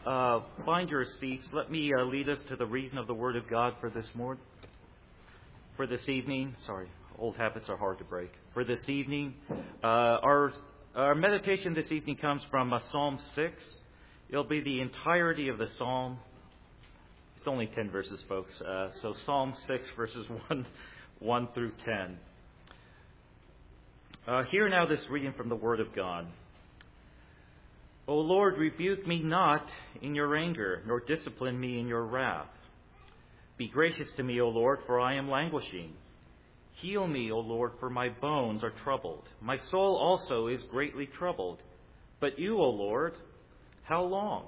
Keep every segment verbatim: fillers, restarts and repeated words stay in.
uh, find your seats, let me uh, lead us to the reading of the Word of God for this morning, for this evening. Sorry, old habits are hard to break. For this evening, uh, our our meditation this evening comes from uh, Psalm six. It'll be the entirety of the psalm. It's only ten verses, folks. Uh, so Psalm six, verses one, one through ten. Uh, hear now this reading from the Word of God. O Lord, rebuke me not in your anger, nor discipline me in your wrath. Be gracious to me, O Lord, for I am languishing. Heal me, O Lord, for my bones are troubled. My soul also is greatly troubled. But you, O Lord, how long?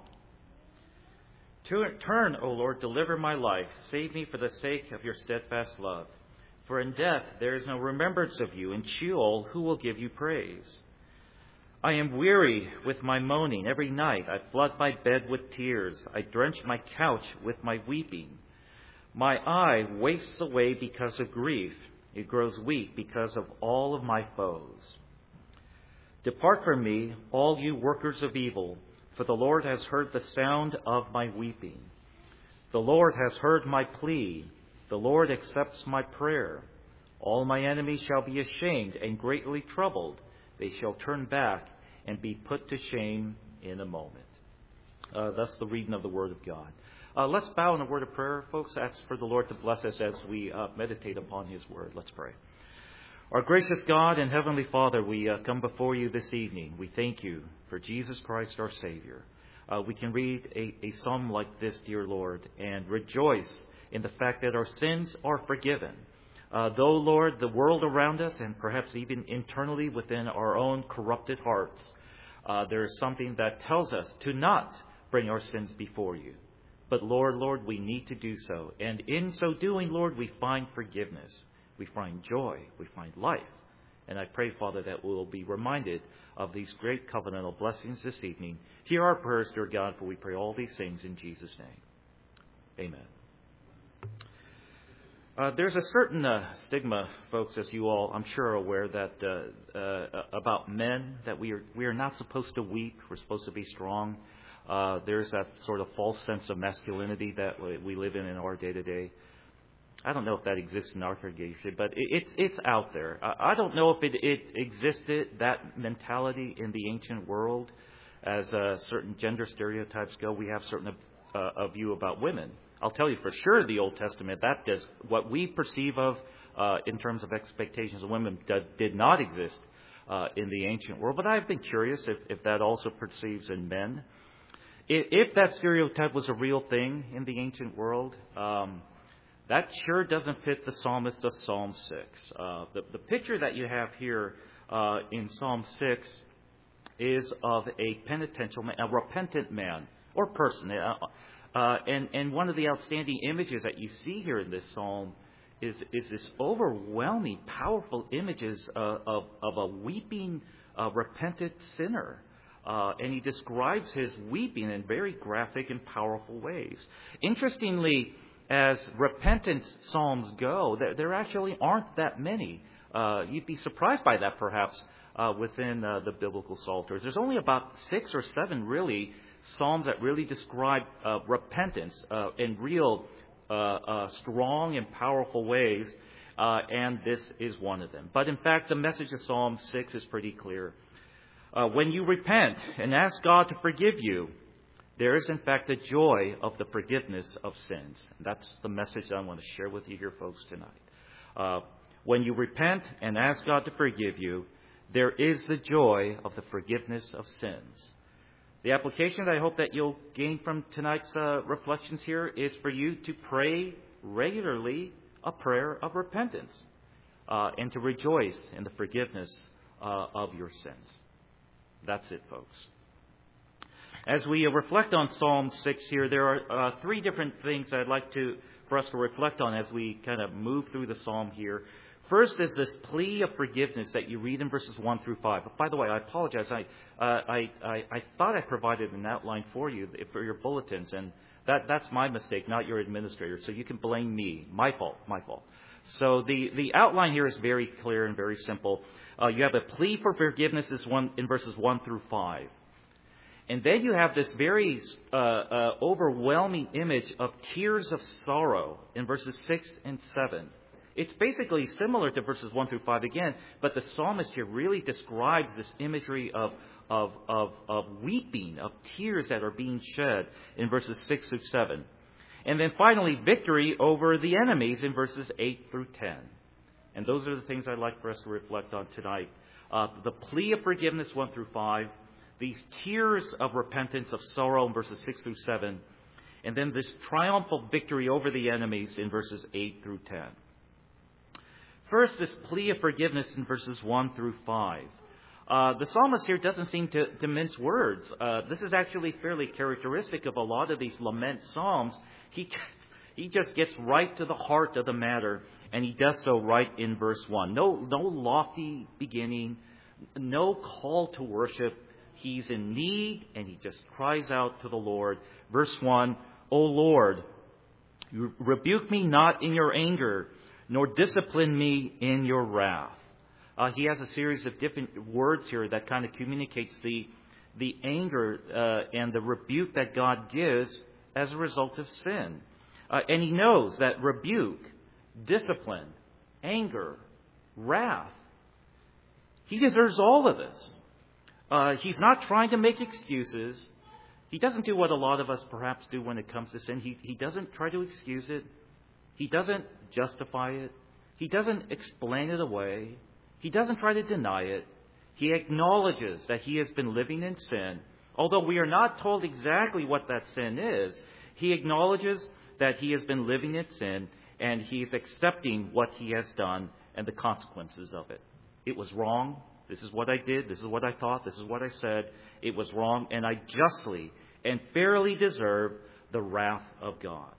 Turn, O Lord, deliver my life. Save me for the sake of your steadfast love. For in death there is no remembrance of you. In Sheol, who will give you praise? I am weary with my moaning. Every night I flood my bed with tears. I drench my couch with my weeping. My eye wastes away because of grief. It grows weak because of all of my foes. Depart from me, all you workers of evil, for the Lord has heard the sound of my weeping. The Lord has heard my plea. The Lord accepts my prayer. All my enemies shall be ashamed and greatly troubled. They shall turn back and be put to shame in a moment. Uh, that's the reading of the Word of God. Uh, let's bow in a word of prayer, folks. Ask for the Lord to bless us as we uh, meditate upon His Word. Let's pray. Our gracious God and Heavenly Father, we uh, come before you this evening. We thank you for Jesus Christ, our Savior. Uh, we can read a, a psalm like this, dear Lord, and rejoice in the fact that our sins are forgiven. Uh, though, Lord, the world around us and perhaps even internally within our own corrupted hearts, uh, there is something that tells us to not bring our sins before you. But, Lord, Lord, we need to do so. And in so doing, Lord, we find forgiveness. We find joy. We find life. And I pray, Father, that we will be reminded of these great covenantal blessings this evening. Hear our prayers, dear God, for we pray all these things in Jesus' name. Amen. Uh, there's a certain uh, stigma, folks, as you all, I'm sure, are aware, that uh, uh, about men, that we are we are not supposed to weep. We're supposed to be strong. Uh, there's that sort of false sense of masculinity that we live in in our day-to-day. I don't know if that exists in our congregation, but it, it's it's out there. I, I don't know if it, it existed, that mentality, in the ancient world. As uh, certain gender stereotypes go, we have certain uh, a view about women. I'll tell you for sure, the Old Testament, that does what we perceive of uh, in terms of expectations of women does did not exist uh, in the ancient world. But I've been curious if, if that also perceives in men. If, if that stereotype was a real thing in the ancient world, um, that sure doesn't fit the psalmist of Psalm six. Uh, the, the picture that you have here uh, in Psalm six is of a penitential man, a repentant man or person. Uh, Uh, and, and one of the outstanding images that you see here in this psalm is, is this overwhelming, powerful images uh, of, of a weeping, uh, repentant sinner. Uh, and he describes his weeping in very graphic and powerful ways. Interestingly, as repentant psalms go, there, there actually aren't that many. Uh, you'd be surprised by that, perhaps, uh, within uh, the biblical psalters. There's only about six or seven, really, psalms that really describe uh, repentance uh, in real uh, uh, strong and powerful ways, uh, and this is one of them. But in fact, the message of Psalm six is pretty clear. Uh, when you repent and ask God to forgive you, there is in fact the joy of the forgiveness of sins. And that's the message that I want to share with you here, folks, tonight. Uh, when you repent and ask God to forgive you, there is the joy of the forgiveness of sins. The application that I hope that you'll gain from tonight's uh, reflections here is for you to pray regularly a prayer of repentance uh, and to rejoice in the forgiveness uh, of your sins. That's it, folks. As we uh, reflect on Psalm six here, there are uh, three different things I'd like to for us to reflect on as we kind of move through the psalm here. First is this plea of forgiveness that you read in verses one through five. By the way, I apologize. I, uh, I, I, I thought I provided an outline for you for your bulletins, and that, that's my mistake, not your administrator. So you can blame me. My fault. My fault. So the, the outline here is very clear and very simple. Uh, you have a plea for forgiveness is one, in verses one through five. And then you have this very uh, uh, overwhelming image of tears of sorrow in verses six and seven. It's basically similar to verses one through five again, but the psalmist here really describes this imagery of, of, of, of weeping, of tears that are being shed in verses six through seven. And then finally, victory over the enemies in verses eight through ten. And those are the things I'd like for us to reflect on tonight. Uh, the plea of forgiveness, one through five. These tears of repentance, of sorrow in verses six through seven. And then this triumphal victory over the enemies in verses eight through ten. First, this plea of forgiveness in verses one through five. Uh, the psalmist here doesn't seem to, to mince words. Uh, this is actually fairly characteristic of a lot of these lament psalms. He, he just gets right to the heart of the matter, and he does so right in verse one. No, no lofty beginning, no call to worship. He's in need, and he just cries out to the Lord. Verse one, O Lord, you rebuke me not in your anger, nor discipline me in your wrath. Uh, he has a series of different words here that kind of communicates the, the anger uh, and the rebuke that God gives as a result of sin. Uh, and he knows that rebuke, discipline, anger, wrath, he deserves all of this. Uh, he's not trying to make excuses. He doesn't do what a lot of us perhaps do when it comes to sin. He, he doesn't try to excuse it. He doesn't justify it. He doesn't explain it away. He doesn't try to deny it. He acknowledges that he has been living in sin. Although we are not told exactly what that sin is, he acknowledges that he has been living in sin, and he is accepting what he has done and the consequences of it. It was wrong. This is what I did. This is what I thought. This is what I said. It was wrong, and I justly and fairly deserve the wrath of God.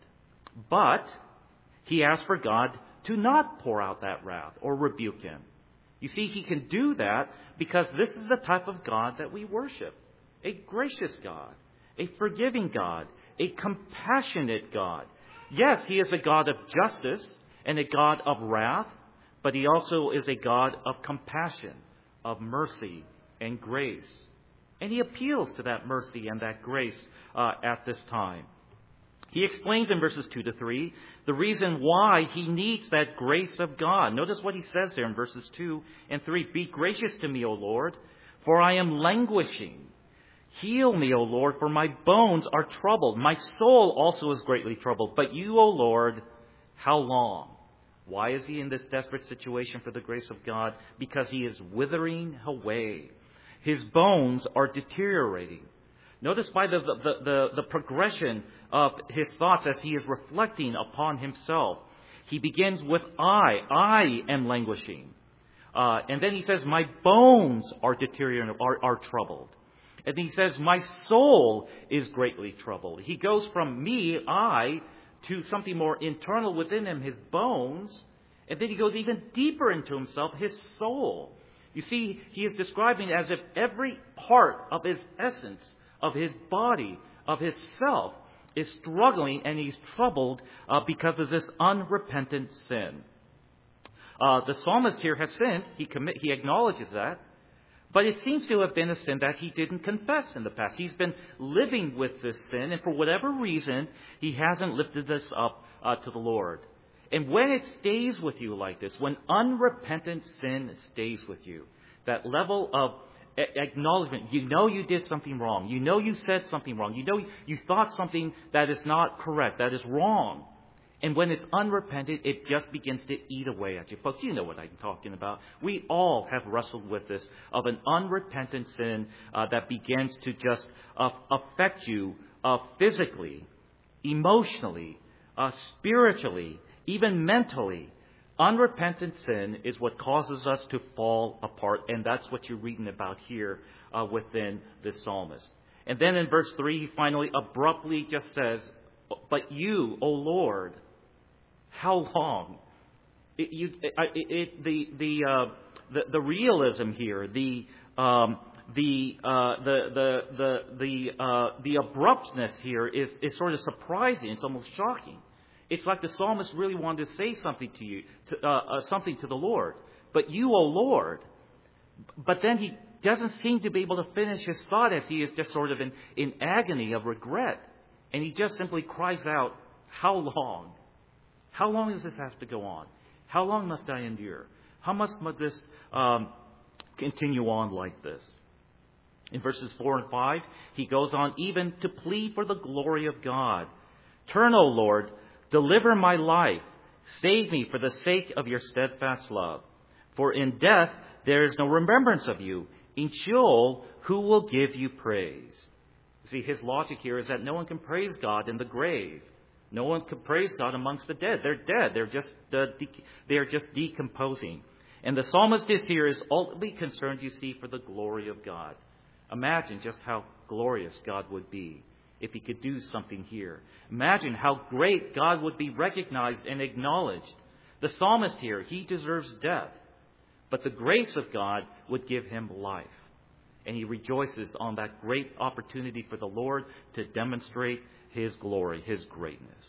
But he asks for God to not pour out that wrath or rebuke him. You see, he can do that because this is the type of God that we worship. A gracious God, a forgiving God, a compassionate God. Yes, he is a God of justice and a God of wrath, but he also is a God of compassion, of mercy and grace. And he appeals to that mercy and that grace uh, at this time. He explains in verses two to three the reason why he needs that grace of God. Notice what he says there in verses two and three. Be gracious to me, O Lord, for I am languishing. Heal me, O Lord, for my bones are troubled. My soul also is greatly troubled. But you, O Lord, how long? Why is he in this desperate situation for the grace of God? Because he is withering away. His bones are deteriorating. Notice by the, the, the, the progression of his thoughts as he is reflecting upon himself. He begins with I. I am languishing. Uh, and then he says, my bones are deteriorating, are, are troubled. And he says, my soul is greatly troubled. He goes from me, I, to something more internal within him, his bones. And then he goes even deeper into himself, his soul. You see, he is describing as if every part of his essence, of his body, of his self, is struggling and he's troubled uh, because of this unrepentant sin. Uh, the psalmist here has sinned. He commit, he acknowledges that. But it seems to have been a sin that he didn't confess in the past. He's been living with this sin, and for whatever reason, he hasn't lifted this up uh, to the Lord. And when it stays with you like this, when unrepentant sin stays with you, that level of acknowledgement, you know you did something wrong. You know you said something wrong. You know you thought something that is not correct, that is wrong. And when it's unrepentant, it just begins to eat away at you. Folks, you know what I'm talking about. We all have wrestled with this, of an unrepentant sin uh, that begins to just uh, affect you uh, physically, emotionally, uh, spiritually, even mentally. Unrepentant sin is what causes us to fall apart, and that's what you're reading about here uh, within this psalmist. And then in verse three, he finally abruptly just says, but you, O Lord, how long? It, you, it, it, the the, uh, the the realism here, the um, the, uh, the the the the uh, the abruptness here is is sort of surprising. It's almost shocking. It's like the psalmist really wanted to say something to you, to, uh, uh, something to the Lord. But you, O Lord. But then he doesn't seem to be able to finish his thought as he is just sort of in, in agony of regret. And he just simply cries out, how long? How long does this have to go on? How long must I endure? How much must this um, continue on like this? In verses four and five, he goes on even to plead for the glory of God. Turn, O Lord, deliver my life. Save me for the sake of your steadfast love. For in death there is no remembrance of you. In Sheol, who will give you praise? See, his logic here is that no one can praise God in the grave. No one can praise God amongst the dead. They're dead. They're just uh, de- they're just decomposing. And the psalmist is here is ultimately concerned, you see, for the glory of God. Imagine just how glorious God would be if he could do something here. Imagine how great God would be recognized and acknowledged. The psalmist here, he deserves death. But the grace of God would give him life. And he rejoices on that great opportunity for the Lord to demonstrate his glory, his greatness.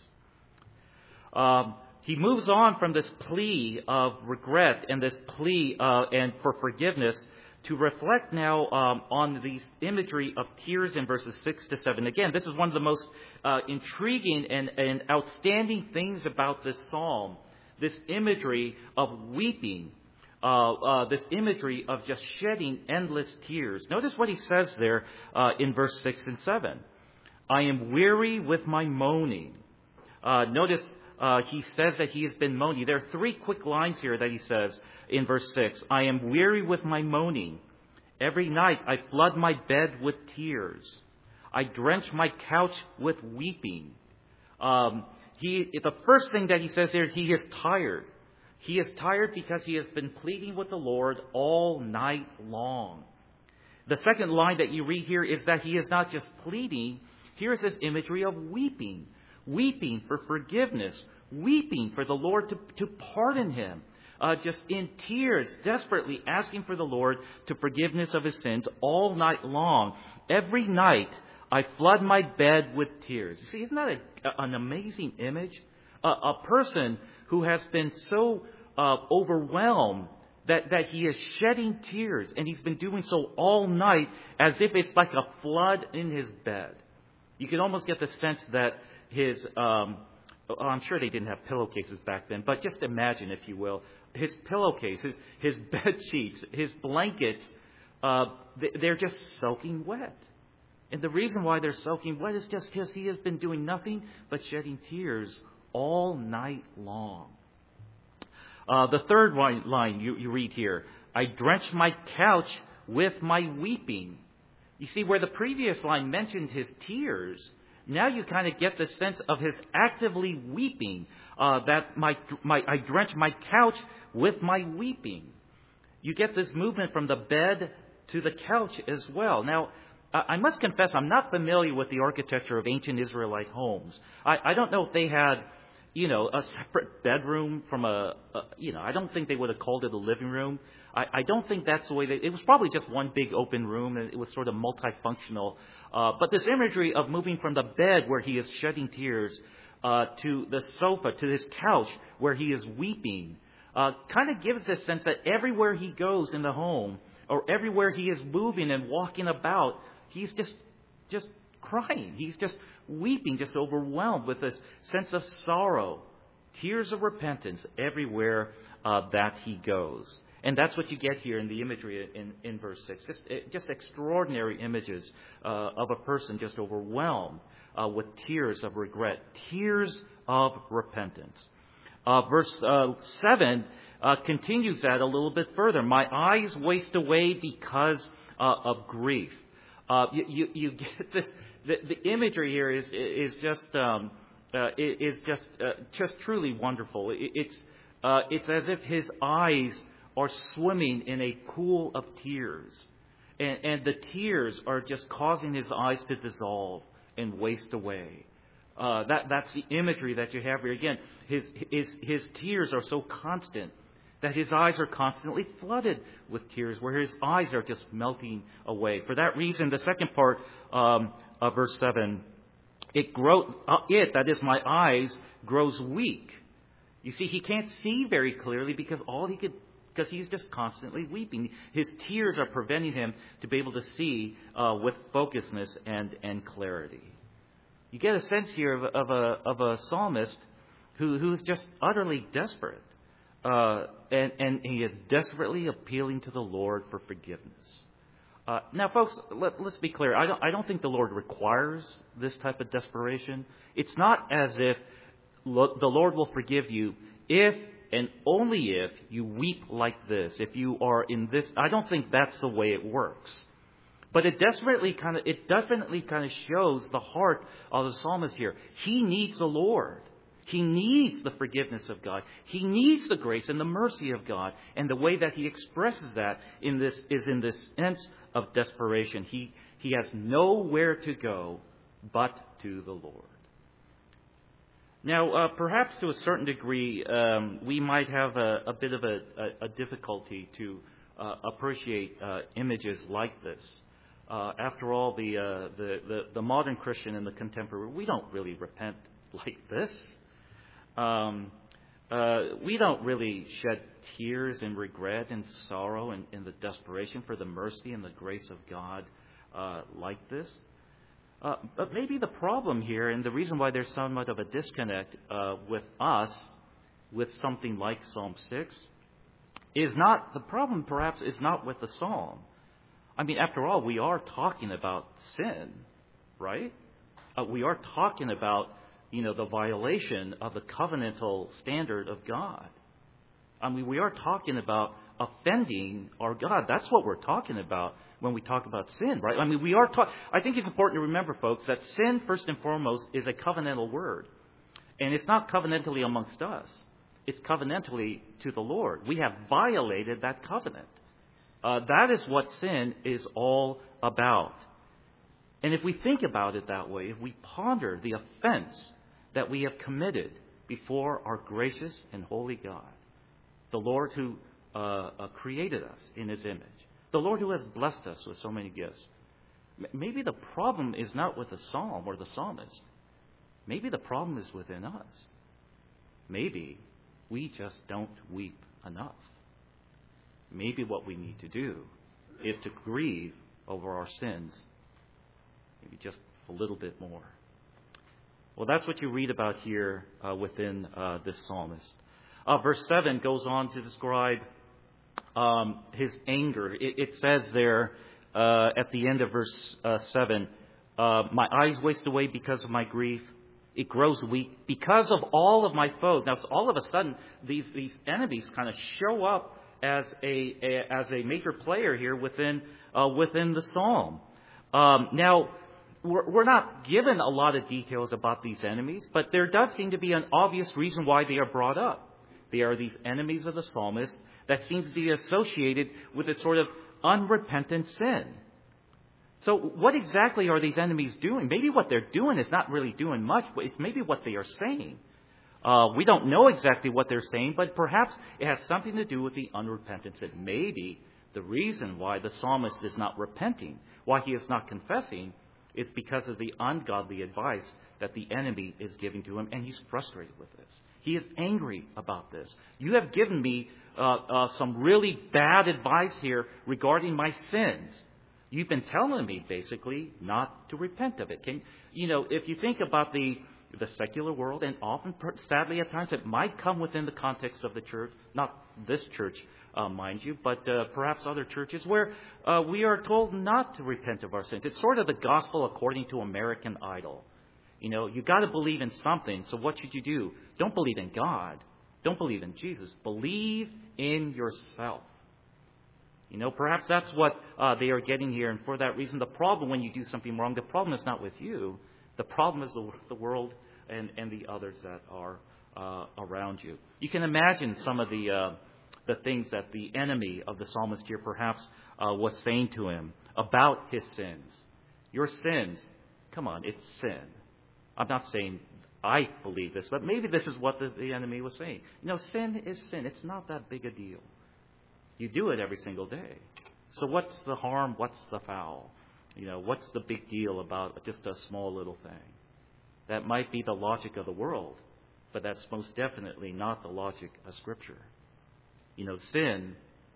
Um, he moves on from this plea of regret and this plea uh, and for forgiveness to reflect now um, on these imagery of tears in verses six to seven. Again, this is one of the most uh, intriguing and, and outstanding things about this psalm, this imagery of weeping. Uh, uh, this imagery of just shedding endless tears. Notice what he says there uh, in verse six and seven. I am weary with my moaning. Uh, notice uh, he says that he has been moaning. There are three quick lines here that he says in verse six. I am weary with my moaning. Every night I flood my bed with tears. I drench my couch with weeping. Um, he, the first thing that he says here, he is tired. He is tired because he has been pleading with the Lord all night long. The second line that you read here is that he is not just pleading. Here is this imagery of weeping. Weeping for forgiveness. Weeping for the Lord to, to pardon him. Uh, just in tears, desperately asking for the Lord to forgiveness of his sins all night long. Every night I flood my bed with tears. You see, isn't that a, an amazing image? A, a person who has been so uh, overwhelmed that, that he is shedding tears, and he's been doing so all night as if it's like a flood in his bed. You can almost get the sense that his, um, I'm sure they didn't have pillowcases back then, but just imagine, if you will, his pillowcases, his bed sheets, his blankets, uh, they're just soaking wet. And the reason why they're soaking wet is just because he has been doing nothing but shedding tears all night long. Uh, the third line, line you, you read here, I drench my couch with my weeping. You see, where the previous line mentioned his tears, now you kind of get the sense of his actively weeping, uh, that my, my, I drench my couch with my weeping. You get this movement from the bed to the couch as well. Now, I must confess, I'm not familiar with the architecture of ancient Israelite homes. I, I don't know if they had, you know, a separate bedroom from a, a, you know, I don't think they would have called it a living room. I, I don't think that's the way they, it was probably just one big open room, and it was sort of multifunctional. Uh, but this imagery of moving from the bed where he is shedding tears uh, to the sofa, to his couch where he is weeping, uh, kind of gives this sense that everywhere he goes in the home, or everywhere he is moving and walking about, he's just, just crying. He's just weeping, just overwhelmed with this sense of sorrow, tears of repentance everywhere uh, that he goes. And that's what you get here in the imagery in, in verse six. Just, just extraordinary images uh, of a person just overwhelmed uh, with tears of regret, tears of repentance. Uh, verse uh, seven uh, continues that a little bit further. My eyes waste away because uh, of grief. Uh, you, you, you get this. The, the imagery here is is just um, uh, is just uh, just truly wonderful. It, it's uh, it's as if his eyes are swimming in a pool of tears, and, and the tears are just causing his eyes to dissolve and waste away. Uh, that that's the imagery that you have here. Again, his his his tears are so constant that his eyes are constantly flooded with tears, where his eyes are just melting away. For that reason, the second part um, of verse seven, it grow uh, it that is my eyes grows weak. You see, he can't see very clearly because all he could because he's just constantly weeping. His tears are preventing him to be able to see uh, with focusness and, and clarity. You get a sense here of, of a of a psalmist who who's just utterly desperate, uh, and and he is desperately appealing to the Lord for forgiveness. Uh, now, folks, let, let's be clear. I don't I don't think the Lord requires this type of desperation. It's not as if lo- the Lord will forgive you if and only if you weep like this. If you are in this, I don't think that's the way it works. But it desperately kind of, it definitely kind of shows the heart of the psalmist here. He needs the Lord. He needs the forgiveness of God. He needs the grace and the mercy of God. And the way that he expresses that in this is in this sense of desperation. He he has nowhere to go but to the Lord. Now, uh, perhaps to a certain degree, um, we might have a, a bit of a, a, a difficulty to uh, appreciate uh, images like this. Uh, after all, the, uh, the, the the modern Christian and the contemporary, we don't really repent like this. Um, uh, we don't really shed tears and regret and sorrow and, and the desperation for the mercy and the grace of God uh, like this. Uh, but maybe the problem here, and the reason why there's somewhat of a disconnect uh, with us, with something like Psalm six, is not, the problem perhaps is not with the psalm. I mean, after all, we are talking about sin, right? Uh, we are talking about, you know, the violation of the covenantal standard of God. I mean, we are talking about offending our God. That's what we're talking about when we talk about sin, right? I mean, we are talking, I think it's important to remember, folks, that sin, first and foremost, is a covenantal word. And it's not covenantally amongst us. It's covenantally to the Lord. We have violated that covenant. Uh, that is what sin is all about. And if we think about it that way, if we ponder the offense that we have committed before our gracious and holy God, the Lord who uh, uh, created us in His image, the Lord who has blessed us with so many gifts, maybe the problem is not with the psalm or the psalmist. Maybe the problem is within us. Maybe we just don't weep enough. Maybe what we need to do is to grieve over our sins, maybe just a little bit more. Well, that's what you read about here uh, within uh, this psalmist. Uh, verse seven goes on to describe um, his anger. It, it says there uh, at the end of verse uh, seven, uh, my eyes waste away because of my grief. It grows weak because of all of my foes. Now, so all of a sudden, these, these enemies kind of show up as a, a as a major player here within uh, within the psalm. Um, now, we're, we're not given a lot of details about these enemies, but there does seem to be an obvious reason why they are brought up. They are these enemies of the psalmist that seems to be associated with a sort of unrepentant sin. So what exactly are these enemies doing? Maybe what they're doing is not really doing much, but it's maybe what they are saying. Uh, we don't know exactly what they're saying, but perhaps it has something to do with the unrepentant sin. Maybe the reason why the psalmist is not repenting, why he is not confessing, is because of the ungodly advice that the enemy is giving to him, and he's frustrated with this. He is angry about this. You have given me uh, uh, some really bad advice here regarding my sins. You've been telling me, basically, not to repent of it. Can, you know, if you think about the the secular world, and often, sadly at times, it might come within the context of the church, not this church, uh, mind you, but uh, perhaps other churches, where uh, we are told not to repent of our sins. It's sort of the gospel according to American Idol. You know, you got to believe in something, so what should you do? Don't believe in God. Don't believe in Jesus. Believe in yourself. You know, perhaps that's what uh, they are getting here, and for that reason, the problem when you do something wrong, the problem is not with you. The problem is the, the world and, and the others that are uh, around you. You can imagine some of the uh, the things that the enemy of the psalmist here perhaps uh, was saying to him about his sins. Your sins, come on, it's sin. I'm not saying I believe this, but maybe this is what the, the enemy was saying. You know, sin is sin. It's not that big a deal. You do it every single day. So what's the harm? What's the foul? You know, what's the big deal about just a small little thing? That might be the logic of the world, but that's most definitely not the logic of Scripture. You know, sin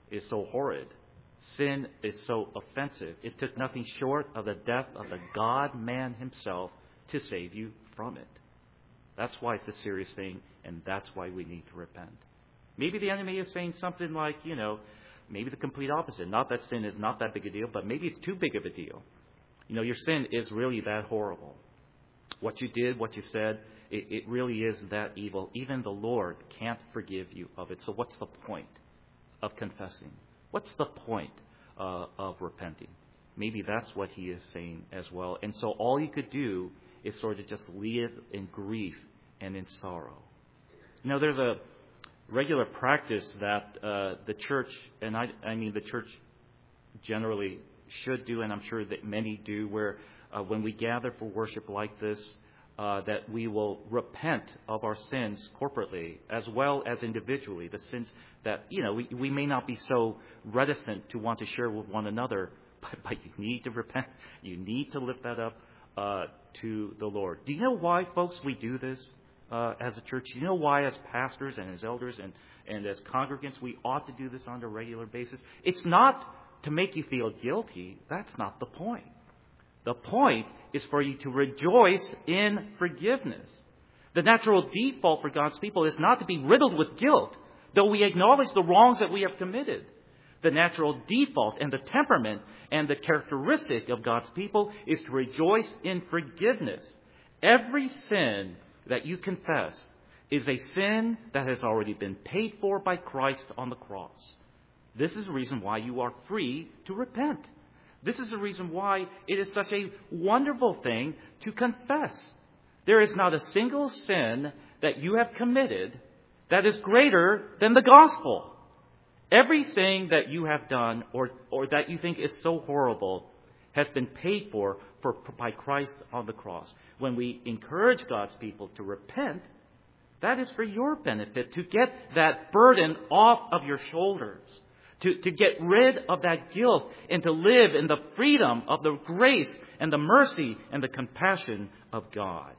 is so horrid. Sin is so offensive. It took nothing short of the death of the God-man himself to save you from it. That's why it's a serious thing, and that's why we need to repent. Maybe the enemy is saying something like, you know, maybe the complete opposite. Not that sin is not that big a deal, but maybe it's too big of a deal. You know, your sin is really that horrible. What you did, what you said, it, it really is that evil. Even the Lord can't forgive you of it. So what's the point of confessing? What's the point uh, of repenting? Maybe that's what he is saying as well. And so all you could do is sort of just live in grief and in sorrow. You know, there's a regular practice that uh, the church, and I, I mean the church generally should do, and I'm sure that many do, where uh, when we gather for worship like this, uh, that we will repent of our sins corporately as well as individually, the sins that, you know, we, we may not be so reticent to want to share with one another, but, but you need to repent. You need to lift that up uh, to the Lord. Do you know why, folks, we do this uh, as a church? Do you know why, as pastors and as elders and, and as congregants, we ought to do this on a regular basis? It's not to make you feel guilty. That's not the point. The point is for you to rejoice in forgiveness. The natural default for God's people is not to be riddled with guilt, though we acknowledge the wrongs that we have committed. The natural default and the temperament and the characteristic of God's people is to rejoice in forgiveness. Every sin that you confess is a sin that has already been paid for by Christ on the cross. This is the reason why you are free to repent. This is the reason why it is such a wonderful thing to confess. There is not a single sin that you have committed that is greater than the gospel. Everything that you have done or, or that you think is so horrible has been paid for, for by Christ on the cross. When we encourage God's people to repent, that is for your benefit, to get that burden off of your shoulders. To, to get rid of that guilt and to live in the freedom of the grace and the mercy and the compassion of God.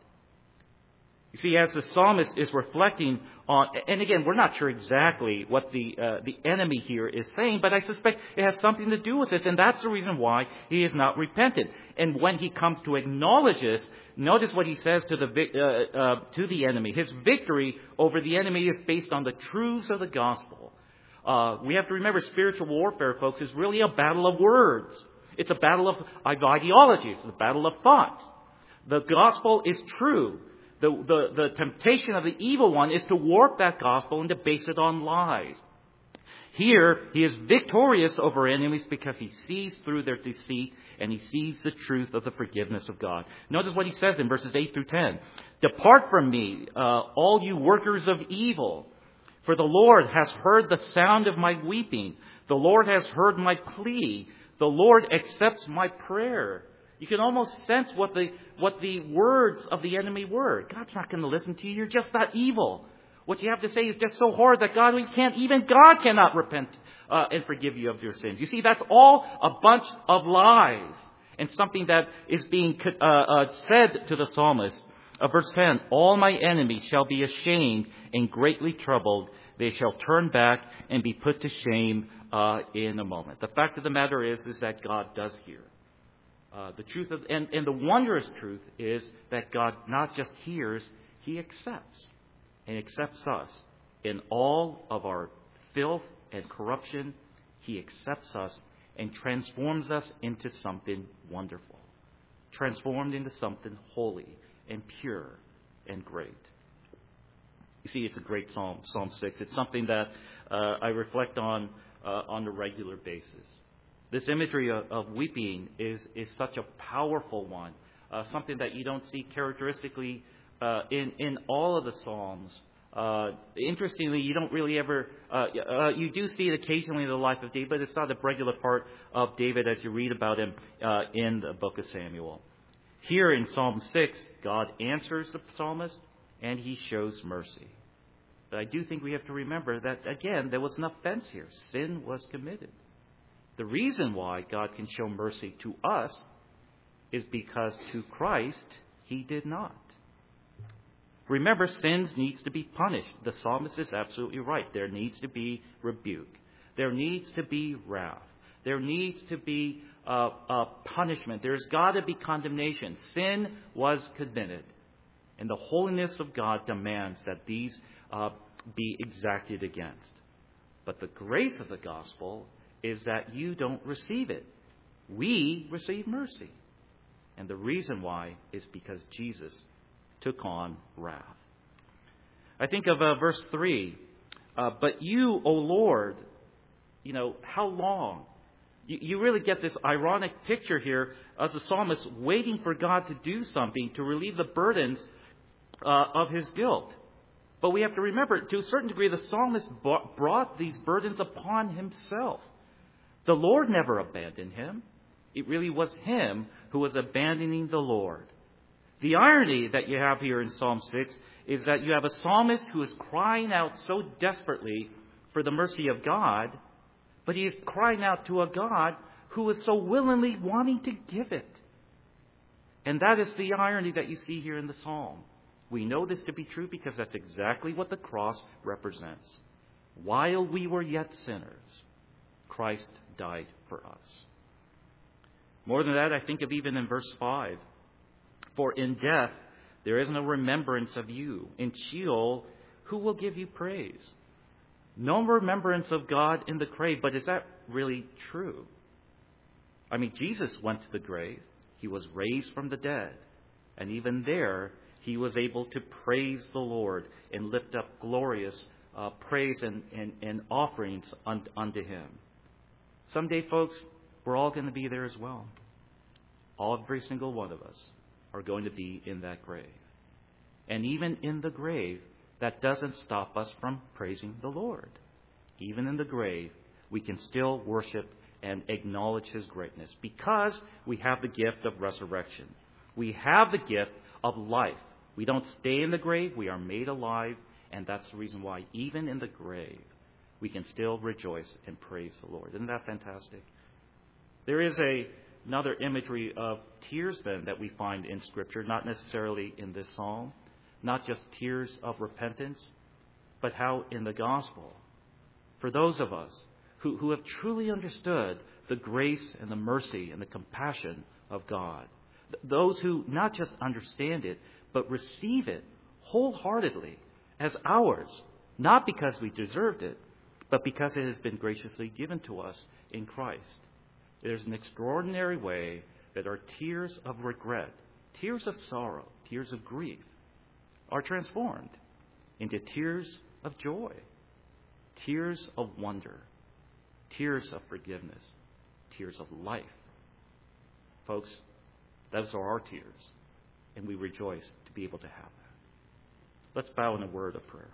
You see, as the psalmist is reflecting on, and again, we're not sure exactly what the uh, the enemy here is saying, but I suspect it has something to do with this, and that's the reason why he is not repented. And when he comes to acknowledge this, notice what he says to the uh, uh, to the enemy. His victory over the enemy is based on the truths of the gospel. Uh, we have to remember spiritual warfare, folks, is really a battle of words. It's a battle of ideologies. It's a battle of thoughts. The gospel is true. The, the, the temptation of the evil one is to warp that gospel and to base it on lies. Here, he is victorious over enemies because he sees through their deceit and he sees the truth of the forgiveness of God. Notice what he says in verses eight through ten. Depart from me, uh, all you workers of evil. For the Lord has heard the sound of my weeping. The Lord has heard my plea. The Lord accepts my prayer. You can almost sense what the what the words of the enemy were. God's not going to listen to you. You're just that evil. What you have to say is just so horrid that God can't, even God cannot repent uh, and forgive you of your sins. You see, that's all a bunch of lies and something that is being uh, uh, said to the psalmist. Uh, verse ten, all my enemies shall be ashamed and greatly troubled. They shall turn back and be put to shame uh, in a moment. The fact of the matter is, is that God does hear. Uh, the truth of, and, and the wondrous truth is that God not just hears, He accepts. And accepts us in all of our filth and corruption. He accepts us and transforms us into something wonderful. Transformed into something holy and pure and great. You see, it's a great psalm, Psalm six. It's something that uh, I reflect on uh, on a regular basis. This imagery of, of weeping is, is such a powerful one, uh, something that you don't see characteristically uh, in, in all of the Psalms. Uh, interestingly, you don't really ever, uh, uh, you do see it occasionally in the life of David, but it's not a regular part of David as you read about him uh, in the book of Samuel. Here in Psalm six, God answers the psalmist and He shows mercy. But I do think we have to remember that, again, there was an offense here. Sin was committed. The reason why God can show mercy to us is because to Christ He did not. Remember, sins needs to be punished. The psalmist is absolutely right. There needs to be rebuke. There needs to be wrath. There needs to be uh, uh, punishment. There's got to be condemnation. Sin was committed. And the holiness of God demands that these uh, be exacted against. But the grace of the gospel is that you don't receive it. We receive mercy. And the reason why is because Jesus took on wrath. I think of uh, verse three. Uh, but you, O Lord, you know, how long? You, you really get this ironic picture here as the psalmist waiting for God to do something to relieve the burdens uh, of his guilt. But we have to remember, to a certain degree, the psalmist brought these burdens upon himself. The Lord never abandoned him. It really was him who was abandoning the Lord. The irony that you have here in Psalm six is that you have a psalmist who is crying out so desperately for the mercy of God, but he is crying out to a God who is so willingly wanting to give it. And that is the irony that you see here in the psalm. We know this to be true because that's exactly what the cross represents. While we were yet sinners, Christ died for us. More than that, I think of even in verse five. For in death there is no remembrance of you. In Sheol, who will give you praise? No remembrance of God in the grave. But is that really true? I mean, Jesus went to the grave. He was raised from the dead. And even there, he was able to praise the Lord and lift up glorious uh, praise and, and, and offerings un, unto him. Someday, folks, we're all going to be there as well. All, every single one of us are going to be in that grave. And even in the grave, that doesn't stop us from praising the Lord. Even in the grave, we can still worship and acknowledge his greatness because we have the gift of resurrection. We have the gift of life. We don't stay in the grave. We are made alive. And that's the reason why even in the grave, we can still rejoice and praise the Lord. Isn't that fantastic? There is a another imagery of tears then that we find in Scripture, not necessarily in this psalm, not just tears of repentance, but how in the gospel, for those of us who, who have truly understood the grace and the mercy and the compassion of God, those who not just understand it, but receive it wholeheartedly as ours, not because we deserved it, but because it has been graciously given to us in Christ. There's an extraordinary way that our tears of regret, tears of sorrow, tears of grief are transformed into tears of joy, tears of wonder, tears of forgiveness, tears of life. Folks, those are our tears, and we rejoice to be able to have that. Let's bow in a word of prayer.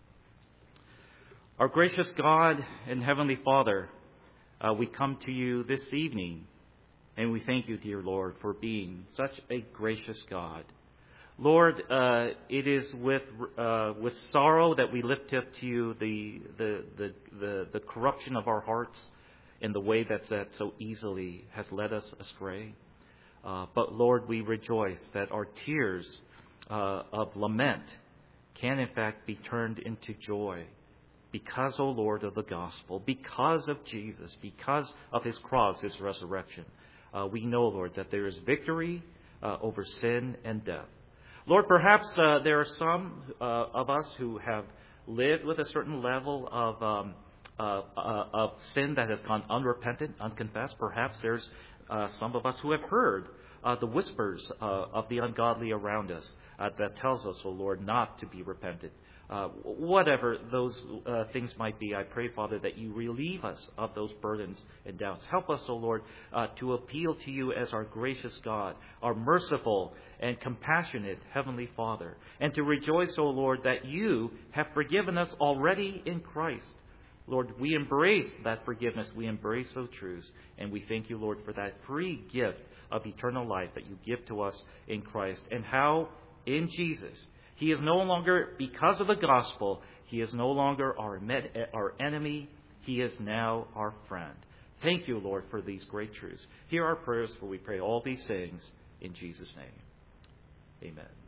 Our gracious God and Heavenly Father, Uh, we come to you this evening, and we thank you, dear Lord, for being such a gracious God. Lord, uh, it is with uh, with sorrow that we lift up to you the the the the, the corruption of our hearts in the way that that so easily has led us astray. Uh, but Lord, we rejoice that our tears uh, of lament can in fact be turned into joy. Because, O Lord, of the gospel, because of Jesus, because of his cross, his resurrection, uh, we know, Lord, that there is victory uh, over sin and death. Lord, perhaps uh, there are some uh, of us who have lived with a certain level of um, uh, uh, of sin that has gone unrepentant, unconfessed. Perhaps there's uh, some of us who have heard uh, the whispers uh, of the ungodly around us uh, that tells us, O Lord, not to be repentant. Uh, whatever those uh, things might be, I pray, Father, that you relieve us of those burdens and doubts. Help us, O Lord, uh, to appeal to you as our gracious God, our merciful and compassionate Heavenly Father, and to rejoice, O Lord, that you have forgiven us already in Christ. Lord, we embrace that forgiveness. We embrace those truths. And we thank you, Lord, for that free gift of eternal life that you give to us in Christ, and how in Jesus he is no longer, because of the gospel, he is no longer our, med, our enemy. He is now our friend. Thank you, Lord, for these great truths. Hear our prayers, for we pray all these things in Jesus' name. Amen.